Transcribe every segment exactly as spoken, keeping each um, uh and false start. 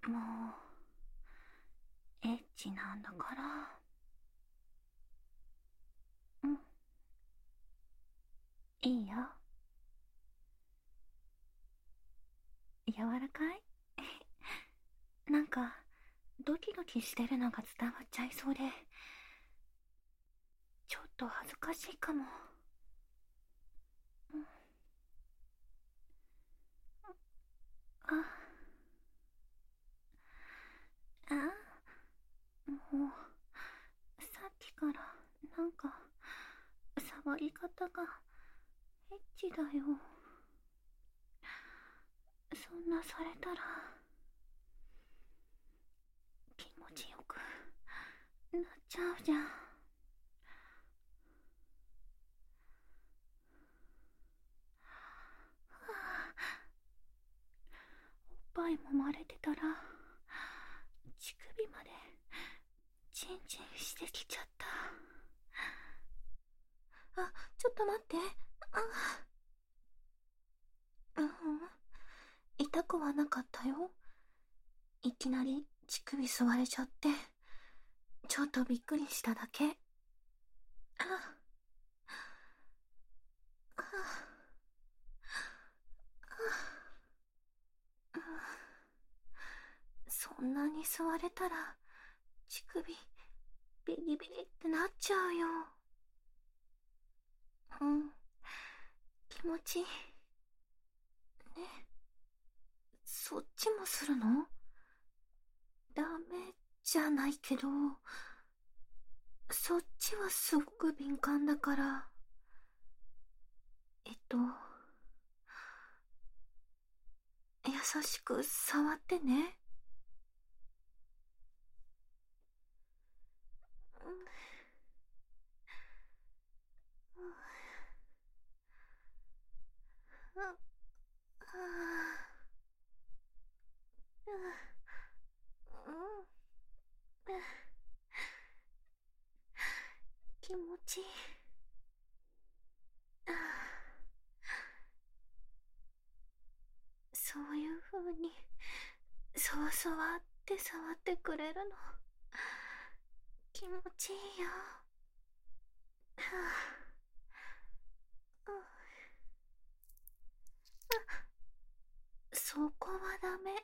もうエッチなんだから。うん、いいよ。柔らかいなんかドキドキしてるのが伝わっちゃいそうで、ちょっと恥ずかしいかも。うん、ああ、もうさっきからなんか触り方がエッチだよ。そんなされたら気持ちよくなっちゃうじゃん。おっぱい揉まれてたら乳首までチンチンしてきちゃった。あ、ちょっと待って。あ、うん、痛くはなかったよ。いきなり乳首吸われちゃってちょっとびっくりしただけ。あ、あ、あ、そんなに吸われたら乳首ビリビリってなっちゃうよ。うん、気持ちいいね。そっちもするの？ダメじゃないけど、そっちはすごく敏感だから。えっと優しく触ってね。うん、うん、うん、うん、うん、気持ちいい。あ、そういう風にそわそわって触ってくれるの気持ちいいよ。はあ、うん、そこはダメ。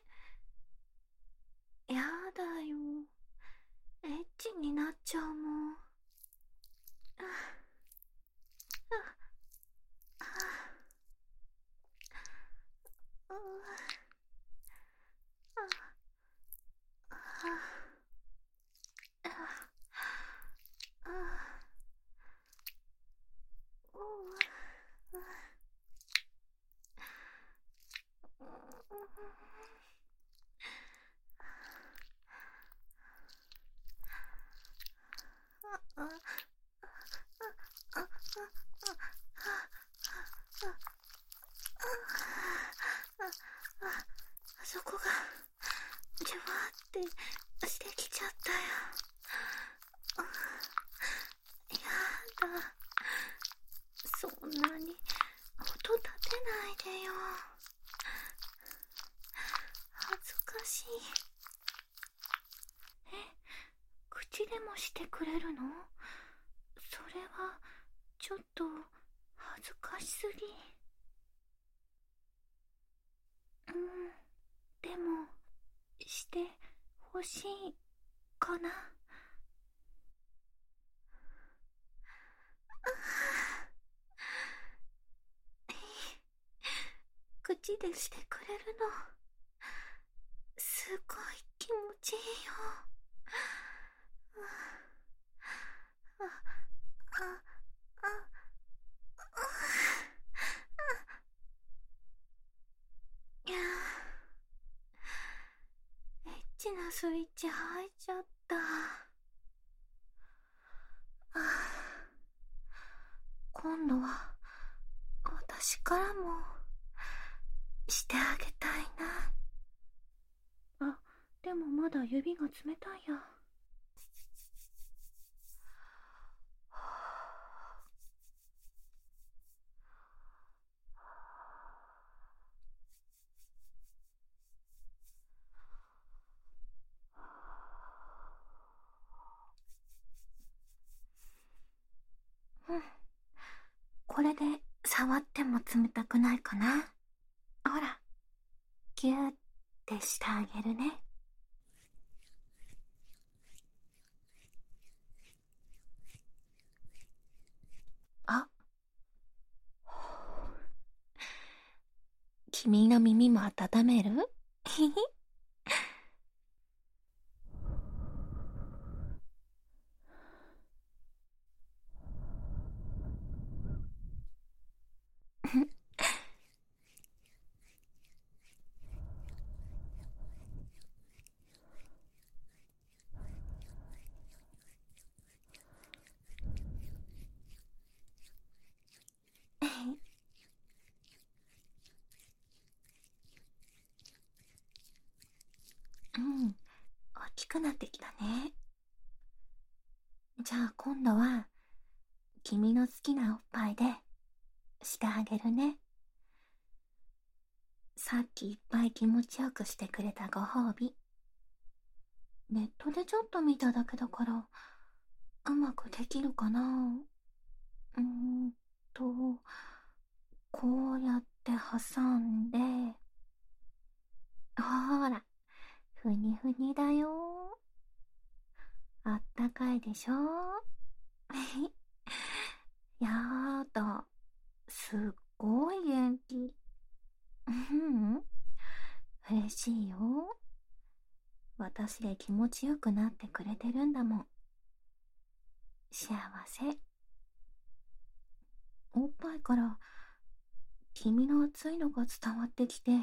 やだよ。エッチになっちゃうもん。あ、あ、あ、あ、あ、あ、おう、あ、あ、あ、あそこがじゅわーってしてきちゃったよ。やだ、そんなに音立てないでよ。恥ずかしい。え、口でもしてくれるの？それはちょっと恥ずかしすぎ。うん、でもしてほしいかな。口でしてくれるのすごい気持ちいいよ。あ、あ、あ、いやー、エッチなスイッチ入っちゃった。あ、今度は私からもしてあげたいな。あ、でもまだ指が冷たいや。 これで触っても冷たくないかな。ほら、ギューってしてあげるね。あ、君の耳も温める？ひひ。うん、大きくなってきたね。じゃあ今度は、君の好きなおっぱいで、してあげるね。さっきいっぱい気持ちよくしてくれたご褒美。ネットでちょっと見ただけだから、うまくできるかな。うーんと、こうやって挟んで、ほら、ふにふにだよ。あったかいでしょ？やーだ、すっごい元気。うん、嬉しいよ。私で気持ちよくなってくれてるんだもん。幸せ。おっぱいから君の熱いのが伝わってきて、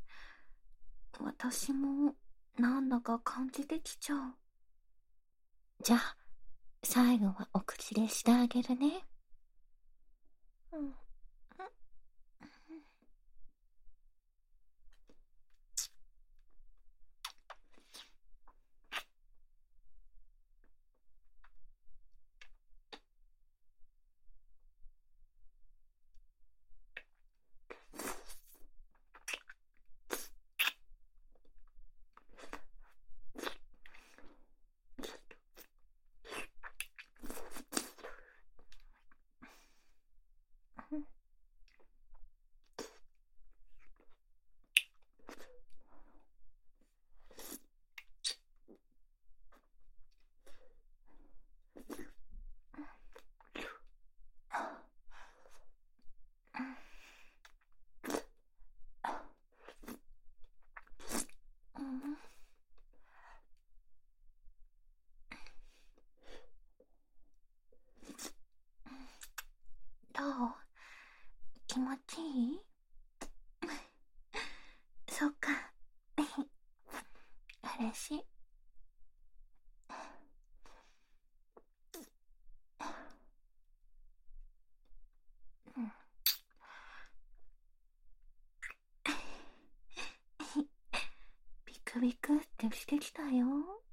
私もなんだか感じてきちゃう。じゃあ、最後はお口でしてあげるね。うん。どう？気持ちいい？そっか。嬉しい。うん、ビクビクってしてきたよ。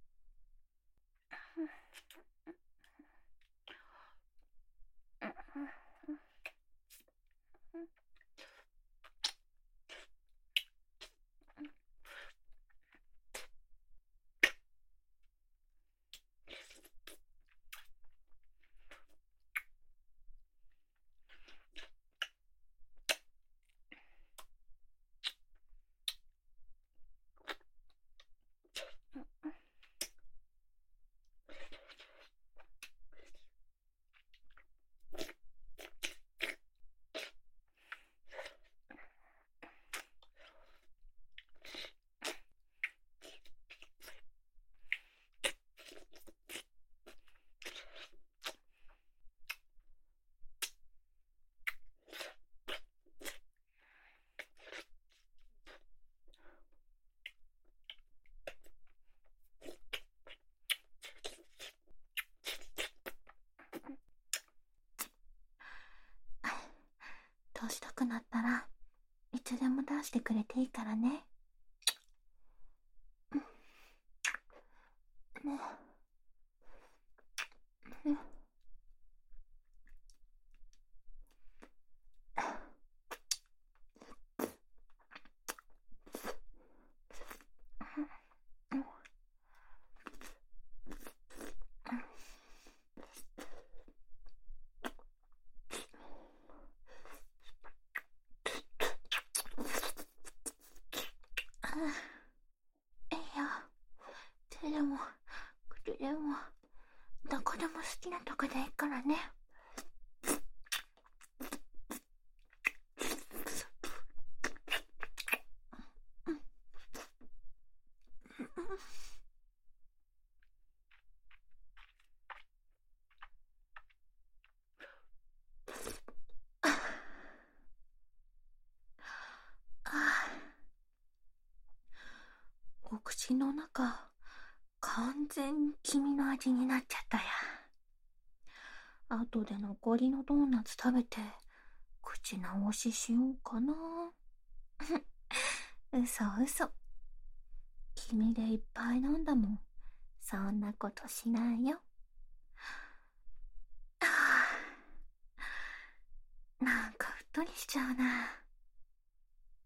どうしたくなったらいつでも出してくれていいからね。ね。ね。 いや、手でも口でもどこでも好きなとこでいいからね。お口の中、完全に君の味になっちゃったや。後で残りのドーナツ食べて、口直ししようかな。嘘嘘。君でいっぱい飲んだもん。そんなことしないよ。はあ、なんかうっとりしちゃうな。